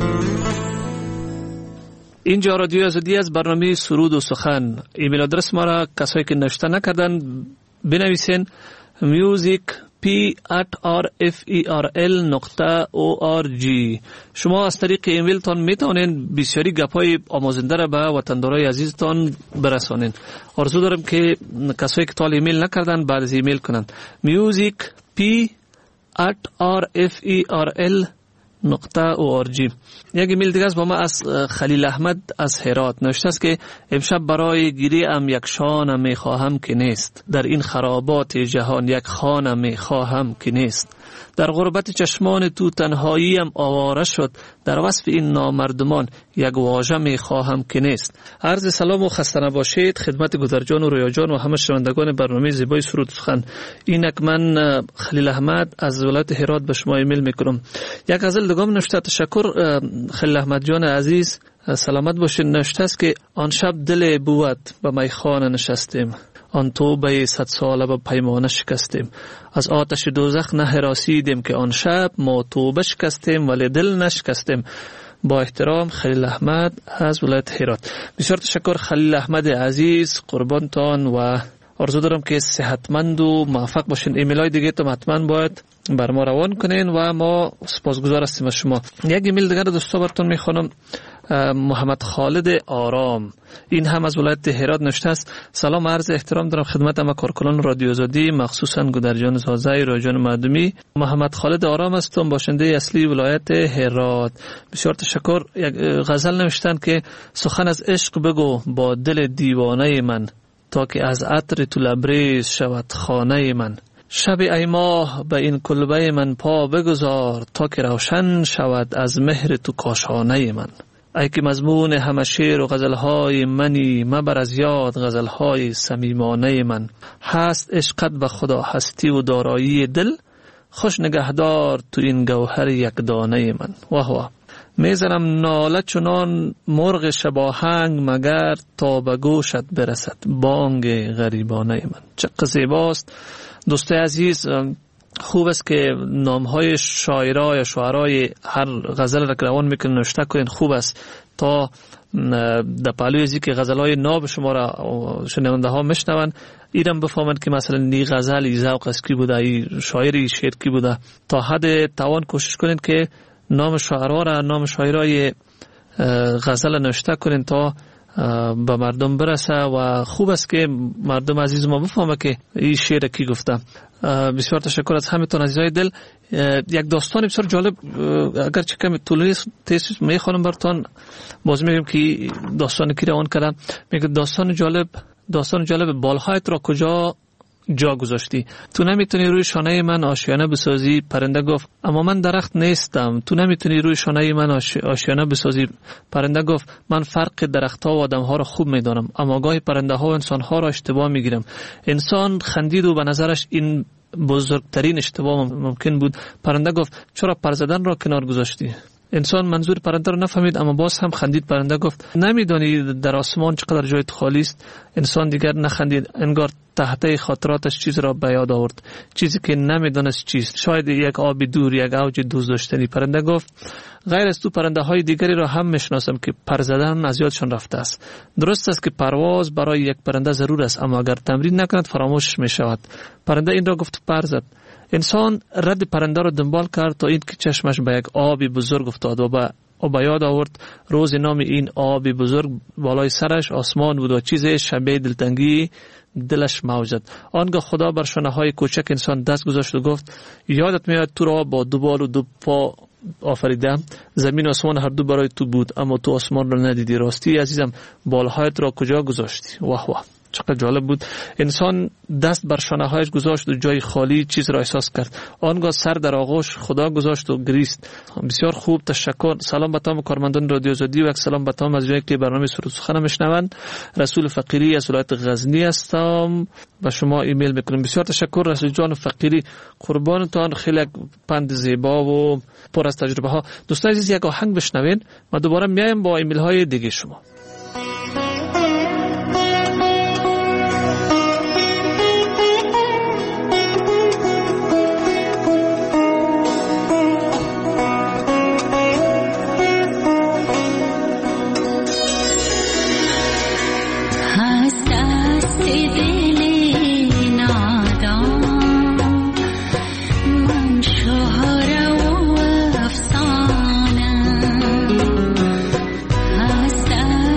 اینجا رادیو آزادی از برنامه سرود و سخن. ایمیل آدرس ما را کسایی که نوشته نکردن بنویسین music@rferl.org. شما از طریق ایمیل تان میتونین بسیاری گپای آموزنده را به وطندارای عزیزتان برسانین. آرزو دارم که کسایی که تال ایمیل نکردن بعد از ایمیل کنن music@rferl.org. یک ایمیل دیگه است با ما از خلیل احمد از هرات نوشته است که امشب برای گیری ام یک شانه می خواهم که نیست، در این خرابات جهان یک خانه می خواهم که نیست. در غربت چشمان تو تنهاییم آواره شد، در وصف این نامردمان یک واژه می خواهم که نیست. عرض سلام و خسته نباشید خدمت گذرجان و رویا جان و همه شنوندگان برنامه زیبای سرود سخن. اینک من خلیل احمد از ولایت هرات به شما ایمیل میکنم. یک غزل دیگه نوشته. تشکر خلیل احمد جان عزیز، سلامت باشین. نوشته است که آن شب دل بود به میخانه نشستیم، آن توبه 100 ساله به پیمانه شکستیم. از آتش دوزخ نه هراسیدیم که آن شب ما توبه شکستیم ولی دل نشکستیم. با احترام خلیل احمد از ولایت هرات. بسیار تشکر خلیل احمد عزیز، قربانتان و آرزو دارم که صحتمند و موفق باشین. ایمیل های دیگه تو حتما باید بر ما روان کنین و ما سپاسگزار هستیم از شما. یک ایمیل دیگر دوستا براتون میخوانم. محمد خالد آرام، این هم از ولایت هرات نوشته است: سلام، عرض احترام دارم خدمت همه کارکنان رادیو آزادی، مخصوصا گودرجان زازای رایجان مردمی. محمد خالد آرام هستم، باشنده اصلی ولایت هرات. بسیار تشکر. یک غزل نوشتن که سخن از عشق بگو با دل دیوانه من، تا که از عطر تو لبریز شود خانه من. شب ای ماه به این کلبه من پا بگذار، تا که روشن شود از مهر تو کاشانه من. ای که مضمون همه شعر و غزلهای منی، مبر از یاد غزلهای صمیمانه من. هست عشقت به خدا هستی و دارایی دل، خوش نگهدار تو این گوهر یک دانه من. واه واه. میزنم ناله چنان مرغ شباهنگ، مگر تا به گوشت برسد بانگ غریبانه من. چقدر زیباست. دوستای عزیز، خوب است که نامهای شاعرای یا شعرای هر غزل را که روان میکنن نوشته کنین. خوب است تا در پهلوی ازی که غزلهای ناب شما را شنونده ها میشنون، ایرم بفهمند که مثلا نی غزل ای ذوق است کی بوده، ای شاعری شعر کی بوده. تا حد توان کوشش کنین که نام شاعرها را، نام شاعرای غزل نوشته کنین تا به مردم برسه و خوب است که مردم عزیز ما بفهمه که این شعر کی گفته. بسیار تشکر از همتون عزیزای دل. یک داستان بسیار جالب، اگر چه کمی طولانی تیز میخوانم براتون، باز میگم که داستان کی روان کردم. میگه داستان جالب بالهایت را کجا جا گذاشتی؟ تو نمیتونی روی شانه من آشیانه بسازی. پرنده گفت اما من درخت نیستم. تو نمیتونی روی شانه من آشیانه بسازی. پرنده گفت من فرق درختها و آدمها را خوب میدانم، اما گاهی پرنده ها و انسان ها را اشتباه میگیرم. انسان خندید و به نظرش این بزرگترین اشتباه ممکن بود. پرنده گفت چرا پر زدن را کنار گذاشتی؟ انسان منظور پرنده را نفهمید، اما باز هم خندید. پرنده گفت نمیدانی در آسمان چقدر جای خالی است؟ انسان دیگر نخندید، انگار تحت خاطراتش چیز را به یاد آورد، چیزی که نمیدانست چیست. شاید یک آب دور، یک اوج دوست داشتنی. پرنده گفت غیر از تو پرنده های دیگری را هم میشناسم که پر زدن از یادشان رفته است. درست است که پرواز برای یک پرنده ضرور است، اما اگر تمرین نکند فراموش می شود. پرنده این را گفت پر زد. انسان رد پرنده را دنبال کرد تا این که چشمش به یک آبی بزرگ افتاد و به یاد آورد روز نام این آبی بزرگ بالای سرش آسمان بود و چیزی شبیه دلتنگی دلش موج زد. آنگاه خدا بر شانه های کوچک انسان دست گذاشت و گفت یادت میاد تو را با دو بال و دو پا آفریدم. زمین و آسمان هر دو برای تو بود، اما تو آسمان را ندیدی. راستی عزیزم، بالهایت را کجا گذاشتی؟ واه واه، چقدر جالب بود. انسان دست بر شانه هایش گذاشت و جای خالی چیز را احساس کرد. آنگاه سر در آغوش خدا گذاشت و گریست. بسیار خوب، تشکر. سلام به تمام کارمندان رادیو آزادی و سلام به تمام از جایی که برنامه سرود سخن میشنوند. رسول فقیری از ولایت غزنی هستم، به شما ایمیل میکنم. بسیار تشکر رسول جان فقیری، قربانتان. خیلی پند زیبا و پر از تجربه ها. دوستان عزیز، یک آهنگ بشنوین، ما دوباره میایم با ایمیل های دیگه شما. Hasta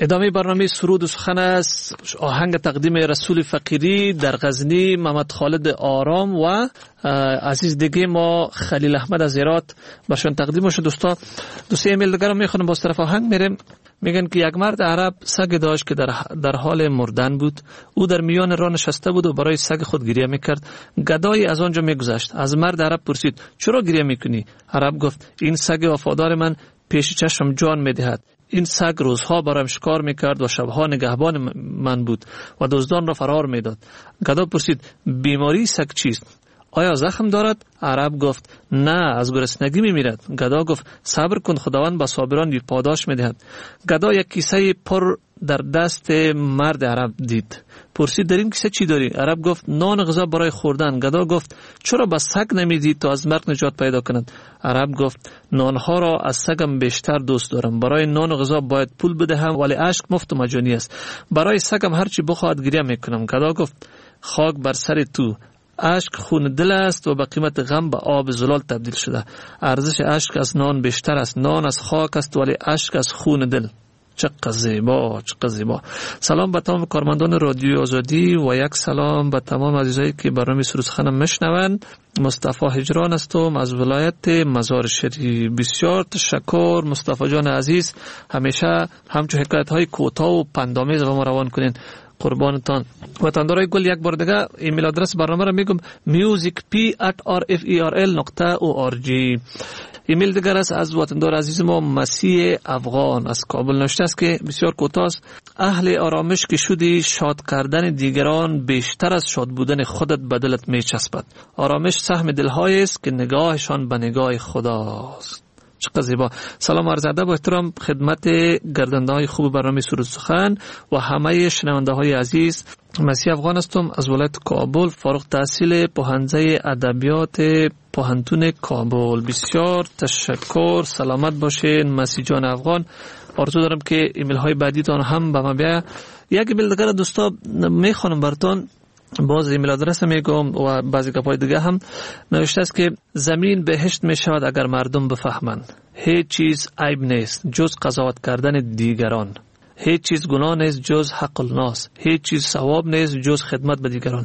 ادامه برنامه سرود و سخن است. آهنگ تقدیم رسول فقیری در غزنی، محمد خالد آرام و عزیز دیگه ما خلیل احمد از هرات برشان تقدیم شد. دوستی ایمیل دیگر رو میخونم. باز طرف آهنگ میریم. میگن که یک مرد عرب سگ داشت که در حال مردن بود. او در میان راه نشسته بود و برای سگ خود گریه میکرد. گدایی از آنجا میگذشت. از مرد عرب پرسید چرا گریه میکنی؟ عرب گفت این سگ وفادار من پیش چشم جان میدهد. این سگ روزها برایم شکار میکرد و شبها نگهبان من بود و دزدان را فرار میداد. گدا پرسید بیماری سگ چیست؟ آیا زخم دارد؟ عرب گفت نه، از گرسنگی میمیرد. گدا گفت صبر کن، خداوند به صابران پاداش میدهد. گدا یک کیسه پر در دست مرد عرب دید. پرسید در این کیسه چی داری؟ عرب گفت نان غذا برای خوردن. گدا گفت چرا به سگ نمیدی تا از مرگ نجات پیدا کند؟ عرب گفت نانها را از سگم بیشتر دوست دارم. برای نان و غذا باید پول بدهم، ولی اشک مفت و مجانی است. برای سگم هرچی بخواهد گریه میکنم. گدا گفت خاک بر سر تو، اشک خون دل است و به قیمت غم به آب زلال تبدیل شده. ارزش اشک از نان بیشتر است. نان از خاک است ولی اشک از خون دل. چقدر زیبا، چقدر زیبا. سلام به تمام کارمندان رادیو آزادی و یک سلام به تمام عزیزایی که برنامه سرود سخن میشنوند. مصطفی هجران هستم از ولایت مزار شریف. بسیار تشکر مصطفی جان عزیز، همیشه همچون حکایت های کوتاه و پندآمیز به ما روان کنین. قربانتان. وطندارای گل یک بار دیگه ایمیل آدرس برنامه را میگم musicp@rferl.org. ایمیل دیگر است از وطندار عزیز ما مسیح افغان از کابل نوشته است که بسیار کوتاه است. اهل آرامش که شدی شاد کردن دیگران بیشتر از شاد بودن خودت به دلت میچسبد. آرامش سهم دلهایی است که نگاهشان به نگاه خداست. چقدر زیبا. سلام عرض ادب و احترام خدمت گردنده های خوب برنامه سرود سخن و همه شنونده های عزیز. مسیح افغان هستم از ولایت کابل، فارغ التحصیل پوهنځی ادبیات پوهنتون کابل. بسیار تشکر، سلامت باشین مسیح جان افغان. آرزو دارم که ایمیل های بعدیتان هم به ما بیاید. یک ایمیل دیگر دوستا میخوانم براتون. باز ایمیل آدرس میگم و بعضی گپای دیگه هم نوشته است که زمین بهشت می شود اگر مردم بفهمند. هیچ چیز عیب نیست جز قضاوت کردن دیگران. هیچ چیز گناه نیست جز حق الناس. هیچ چیز ثواب نیست جز خدمت به دیگران.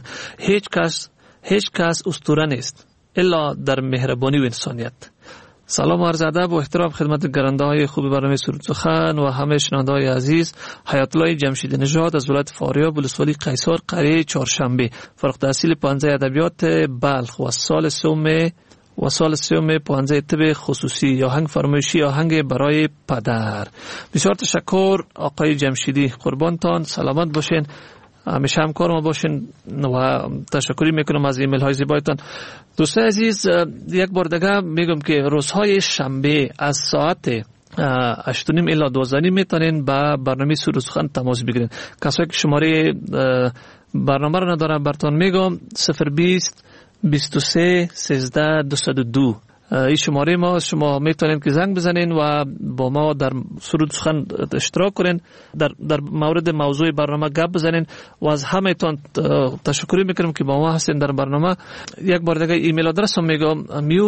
هیچ کس اسطوره نیست الا در مهربانی و انسانیت. سلام و عرض ادب و احترام خدمت گرانده های خوب برنامه سرود سخن و همه شنونده های عزیز. حیات الله جمشید نژاد از ولایت فاریاب ولسوالی قیصر قریه چهارشنبه، فارغ التحصیل پوهنځی ادبیات بلخ و سال سوم پوهنځی طب خصوصی. آهنگ فرمایشی آهنگ برای پدر. بسیار تشکر آقای جمشیدی، قربانتان، سلامت باشین، همیشه همکار ما باشین و تشکری میکنم از ایمیل های زیبایتان. دوستان عزیز یک بار دیگه میگم که روزهای شنبه از ساعت 8:30 الی 12:30 میتونین با برنامه سرود سخن تماس بگیرین. کسایی که شماره برنامه رو ندارن براتون میگم 020 23 13 202 این شماره ما. شما میتونین که زنگ بزنین و با ما در سرود سخن اشتراک کنین، در مورد موضوع برنامه گپ بزنین و از همه تون تشکر میکنم که با ما هستین در برنامه. یک بار دیگه ایمیل آدرس هم میگم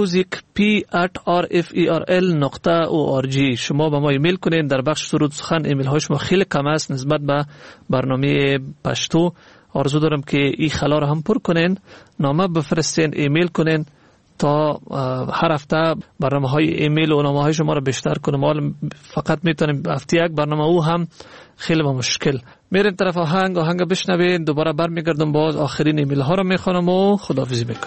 musicp@rferl.org. شما با ما ایمیل کنین. در بخش سرود سخن ایمیل های شما خیلی کم است نسبت به برنامه پشتو. آرزو دارم که این خلا رو هم پر کنین، نامه بفرستین، ایمیل کنین تا هر هفته برنامه های ایمیل و نامه های شما رو بیشتر کنم. فقط میتونیم هفته یک برنامه، او هم خیلی با مشکل. میرین طرف آهنگ بشنوین، دوباره برمیگردم باز آخرین ایمیل ها رو میخوانم و خداحافظی میکنم.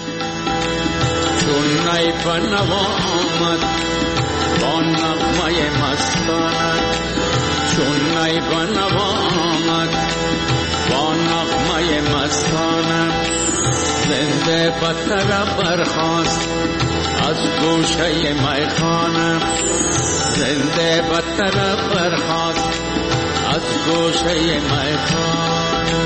چون نی بنوا آمد با نغمه مستانه، چون نی بنوا آمد با نغمه مستانه، زنده بطر برخاست از گوشه میخانه، زنده بطر برخاست از گوشه میخانه.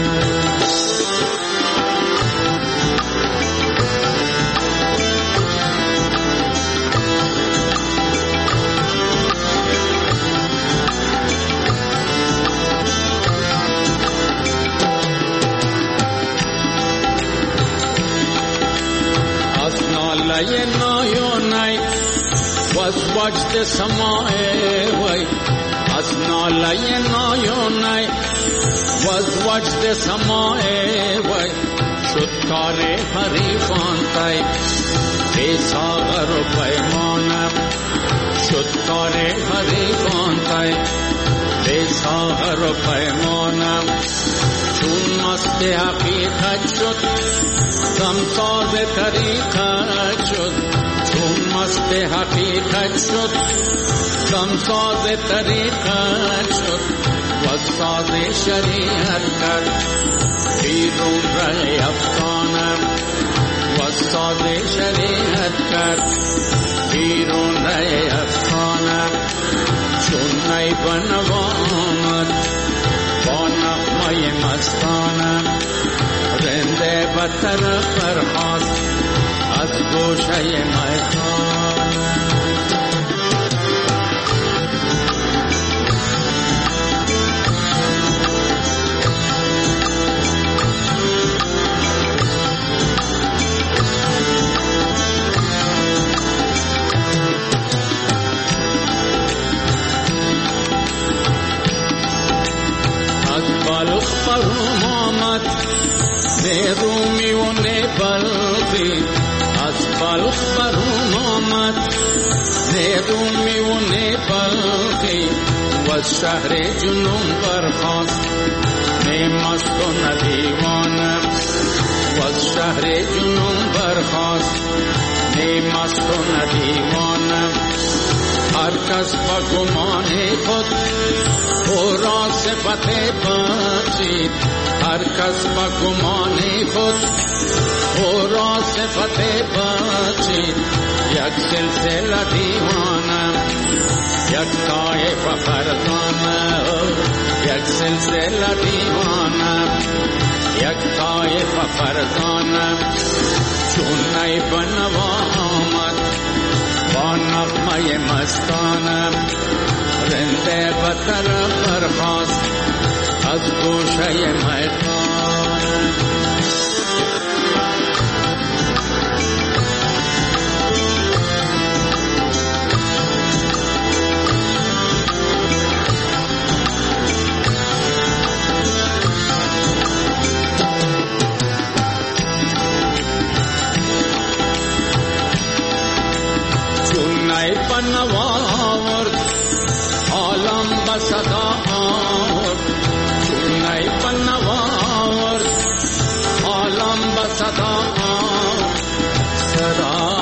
ناله نایونای و از وجد سماع وی، از از ناله نایونه و از وجد سماع وی شد کار حریفان تای بی ساغر و پیمانم شد کار حریفان تای بی ساغر و پیمانم چون مست حقیقت شد دمساز طریقت شد چون مست حقیقت شد دمساز طریقت شد و ساز شریعت کرد بیرون رای افغانم و ساز شریعت کرد بیرون رای افغانم چون نی بنوا آمد با نغمه مستانم رنده بطر برخاست از گوشه میخانم بروم آمد رومی و بلخی از بلخ بروم آمد رومی و بلخی و از شهر جنون برخاست مست و ندیوانم و از شهر جنون برخاست مست و ندیوانم هر کس با گمان خود او را صفت بخشید هر کس با گمان خود او را صفت بخشید یک سلسله دیوانم یک طایفه فرزانم یک سلسله دیوانم یک طایفه فرزانم چون نی بنوا آمد با نغمه مستانم رنده بطر برخاست از گوشه میخانم چون نی بنوا آورد عالم بصدا آورد چون نی بنوا آورد عالم بصدا آورد صدا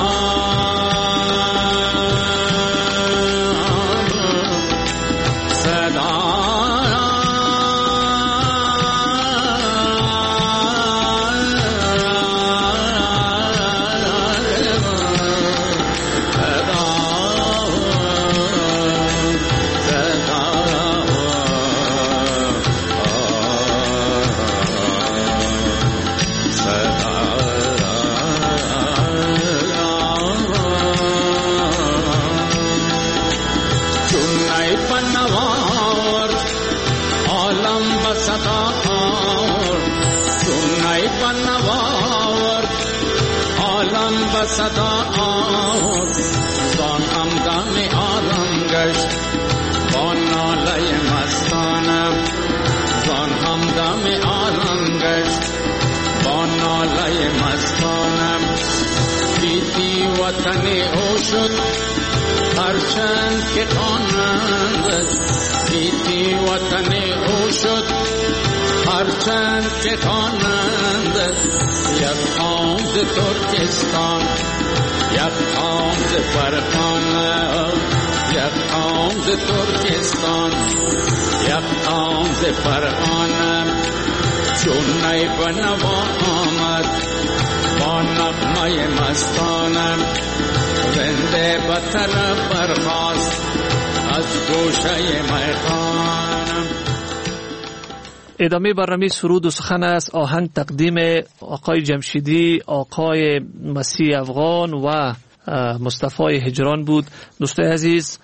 صدا آورد زان همدم عالم گشت با ناله مستانم زان همدم عالم گشت با ناله مستانم گیتی وطن او شد هرچند که خوانند گیتی وطن او شد هرچند که خوانند یک قوم ز ترکستان یک قوم ز فرغانه یک قوم ز ترکستان یک قوم ز فرغانه چون نی بنوا آمد با نغمه مستانم رنده بطر برخاست از گوشه میخانم. ادامه برنامه سرود و سخن است. آهنگ تقدیم آقای جمشیدی، آقای مسیح افغان و مصطفی هجران بود. دوستای عزیز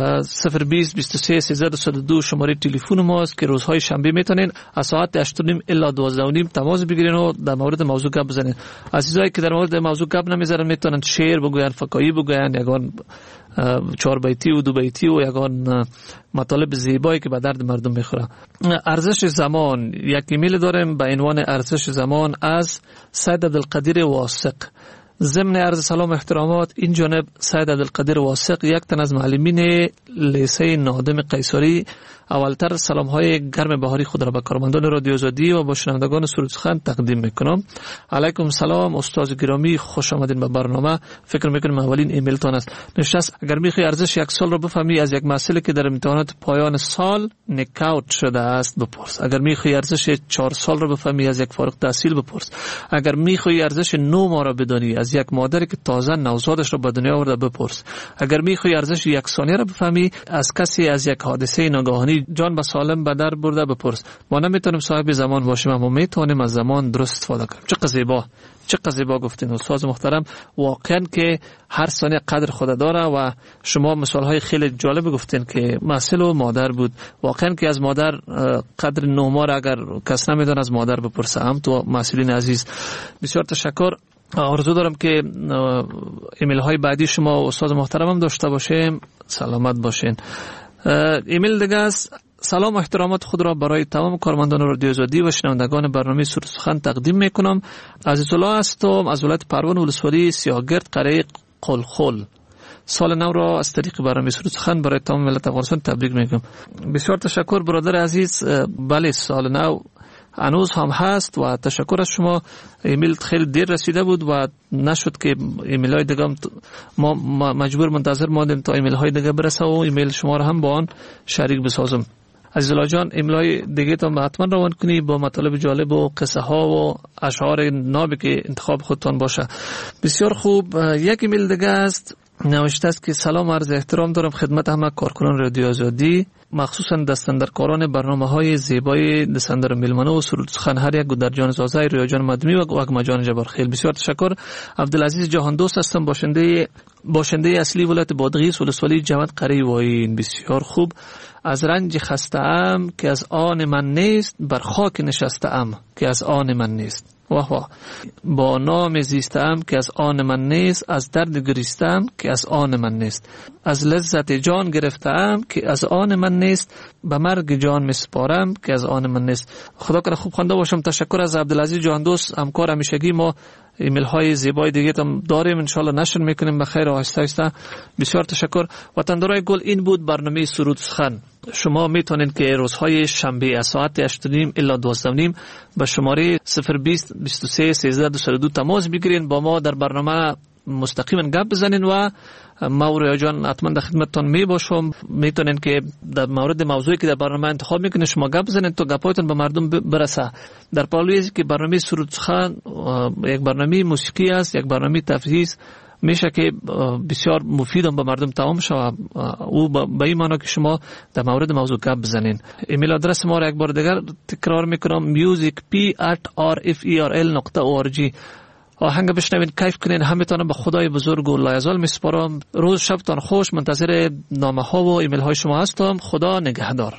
020 23 13 شماره تلفن ماست که روزهای شنبه میتونین از ساعت 8:30 الی 12:30 تماس بگیرین و در مورد موضوع گپ بزنین. عزیزایی که در مورد موضوع گپ نمیزنن میتونن شعر بگوین، فکایی بگوین، یگان 4 بیتی و 2 بیتی و یگان مطالب زیبایی که به درد مردم میخوره. ارزش زمان، یک ایمیل داریم به عنوان ارزش زمان از سید عبدالقدیر واثق. ضمن عرض سلام احترامات، این جانب سید عبدالقدیر واثق یک تن از معلمین لیسه نادم قیصری اولتر سلام های گرم بهاری خود را به کارمندان رادیو آزادی و با شنوندگان سرود سخن تقدیم میکنم. علیکم سلام استاد گرامی، خوش آمدین به برنامه. فکر میکنم اولین ایمیل تان است. نشست اگر میخوای ارزش یک سال را بفهمی از یک مسئله که در امتحانات پایان سال نکاوت شده است بپرس. اگر میخوای ارزش 4 سال را بفهمی از یک فارغ التحصیل بپرس. اگر میخوای ارزش 9 ماه را بدانی از یک مادری که تازه نوزادش را به دنیا آورده بپرس. اگر میخوای ارزش 1 ثانیه را بفهمی از کسی از یک حادثه ناگهانی جان به سالم به در برده بپرس. ما نمیتونیم صاحب زمان باشیم اما میتونیم از زمان درست استفاده کنیم. چقدر زیبا گفتین استاد محترم. واقعا که هر ثانیه قدر خود داره و شما مثال های خیلی جالب گفتین که مسئله و مادر بود. واقعا که از مادر قدر 9 ماه اگر کس نمیدونه از مادر بپرسه. هم تو مسئولین عزیز بسیار تشکر. آرزو دارم که ایمیل های بعدی شما و استاد محترم هم داشته باشیم. سلامت باشین. ایمیل دیگه است. سلام و احترامات خود را برای تمام کارمندان رادیو آزادی و شنوندگان برنامه سرود سخن تقدیم میکنم. عزیز الله هستم از ولایت پروان ولسوالی سیاهگرد قریه قلخل. سال نو را از طریق برنامه سرود سخن برای تمام ملت افغانستان تبریک میگم. بسیار تشکر برادر عزیز. بله سال نو هنوز هم هست و تشکر از شما. ایمیل خیلی دیر رسیده بود و نشد که ایمیل های دیگه ما مجبور منتظر ماندیم تا ایمیل های دیگه برسه و ایمیل شما را هم با آن شریک بسازم. عزیز الله جان ایمیل های دیگه تا حتما روان کنی با مطالب جالب و قصه ها و اشعار نابی که انتخاب خودتان باشه. بسیار خوب. یک ایمیل دیگه است نوشته است که سلام عرض احترام دارم خدمت همه کارکنان رادیو آزادی، مخصوصا دستندرکاران برنامه های زیبای دستندر میلمنه و سرود سخن هر یک در زازای رویا جان مدمی و اگما جان جبار. خیلی بسیار تشکر. عبدالعزیز جهان دوست هستم، باشنده اصلی ولایت بادغیس ولسوالی جواد قریه واین. بسیار خوب. از رنج خسته ام که از آن من نیست، بر خاک نشسته ام که از آن من نیست. واه واه. با نام زیستم که از آن من نیست، از درد گریستم که از آن من نیست، از لذت جان گرفتم که از آن من نیست، به مرگ جان مسپارم که از آن من نیست. خدا کنه خوب خوانده باشم. تشکر از عبدالعزیز جهان دوست، همکار همیشگی ما. ایمیل های زیبای دیگه هم داریم، انشالله نشر میکنیم بخیر و آهسته آهسته. بسیار تشکر. وطندارای گل این بود برنامه سرود سخن. شما میتونید که روزهای شنبه از ساعت 8:30 الی 12:30 به شماره 020 23 13 تماس بگیرین، با ما در برنامه مستقیما گپ بزنین و ما و رویا جان حتما در خدمتتان می باشم. میتونین که در مورد موضوعی که در برنامه انتخاب میکنین شما گپ بزنین تا گپایتون به مردم برسه. در پالویی که برنامه سرود سخن یک برنامه موسیقی است، یک برنامه تفریحی است، میشه که بسیار مفید هم به مردم تمام شود. او به این معنی که شما در مورد موضوع گپ بزنین. ایمیل آدرس ما را یک بار دیگر تکرار میکنم: musicp@rferl.org. آهنگ بشنوین، کیف کنین. همتون به خدای بزرگ و لایزال میسپارم. روز شبتان خوش. منتظر نامه ها و ایمیل های شما هستم. خدا نگهدار.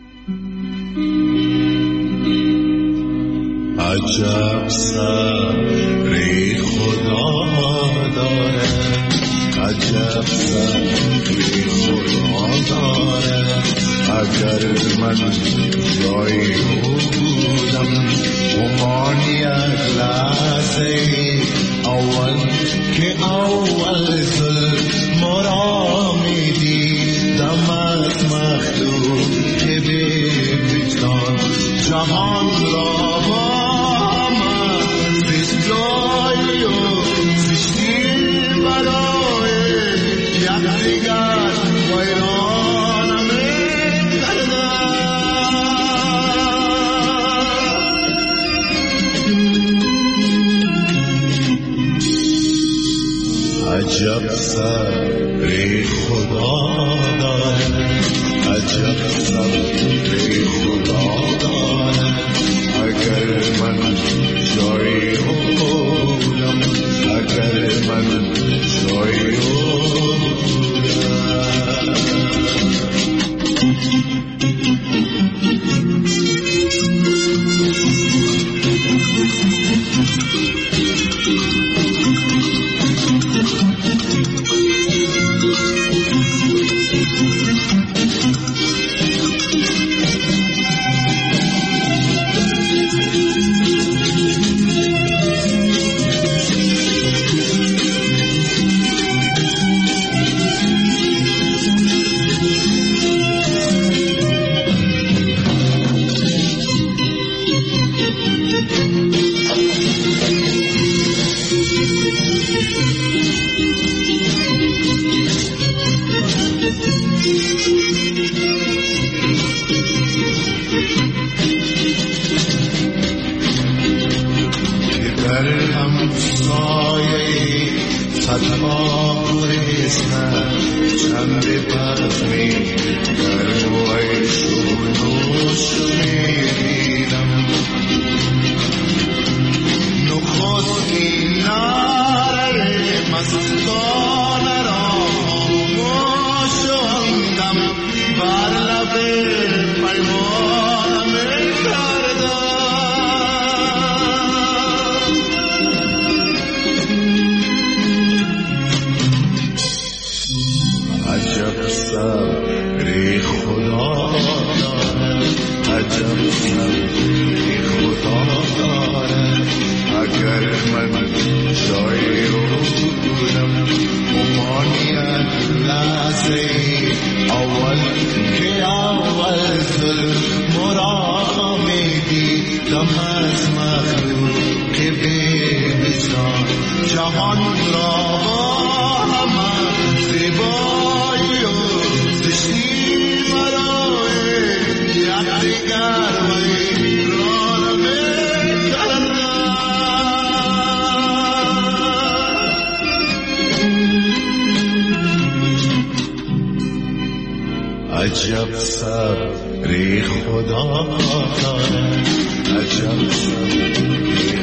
عجب صبری خدا داره، عجب صبری خدا داره. اگر من جایی بودم گمانی از لحظه اول که اول ظلم را میدیدم از مخلوق که به وجدان جهان را عجب صبری خدا داره، عجب صبری خدا داره. اگر من جایی بودم، اگر من جایی همسایه صدها گریستن چند برمی گروهشون رو شمیدم نخستی نره مستانه را مشوندم بر لب پیمانم کردم عجب صبری خدا دارد عجب صبری خدا دارد اگر من جایی رو بودم ممانیت لحظه اول که اول ظلم را میدیدم از مخلوق که بسان جهان را با همه زیبایی و زشتی برای یکدیگر ویران می‌کردند. عجب صبری خدا دارد عجب صبری